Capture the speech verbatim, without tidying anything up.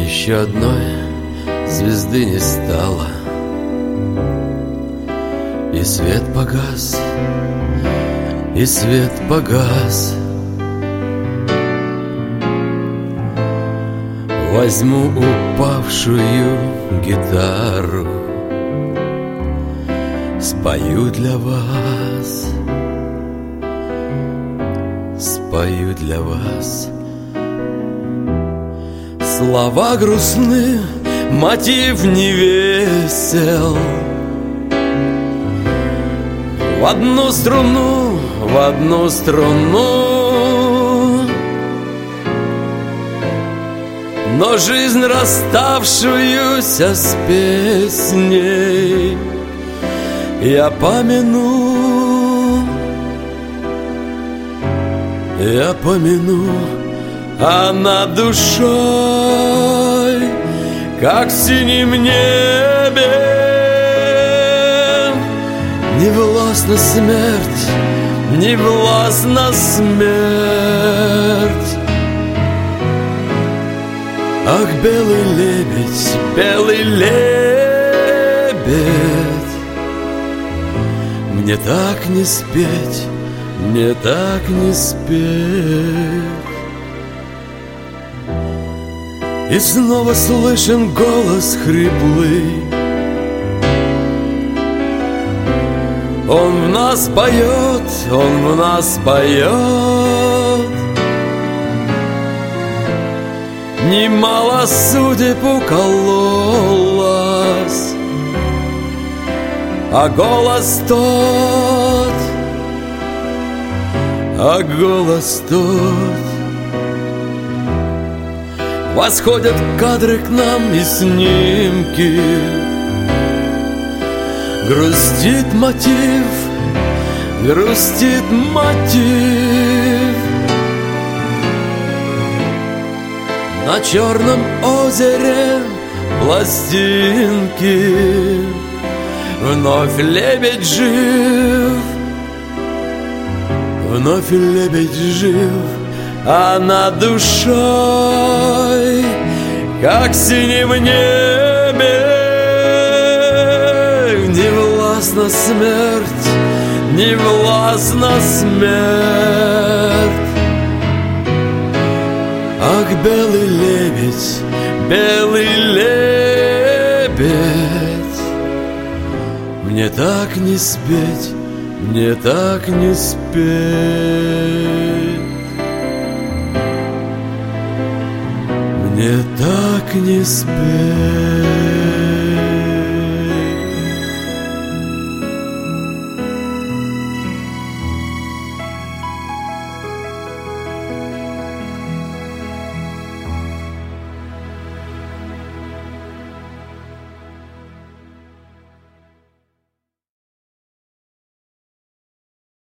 Еще одной звезды не стало, и свет погас, и свет погас. Возьму упавшую гитару, спою для вас, спою для вас. Слова грустны, мотив не весел. В одну струну, в одну струну. Но жизнь, расставшуюся с песней, я помяну, я помяну. А над душой, как в синем небе, не властна смерть, не властна смерть. Ах, белый лебедь, белый лебедь, мне так не спеть, мне так не спеть. И снова слышен голос хриплый, он в нас поет, он в нас поет. Немало судеб укололось, а голос тот, а голос тот. Восходят кадры к нам и снимки, грустит мотив, грустит мотив. На черном озере пластинки, вновь лебедь жив, вновь лебедь жив. А над душой, как в синем небе, не властна смерть, не властна смерть. Ах, белый лебедь, белый лебедь, мне так не спеть, мне так не спеть. Мне так не спеть.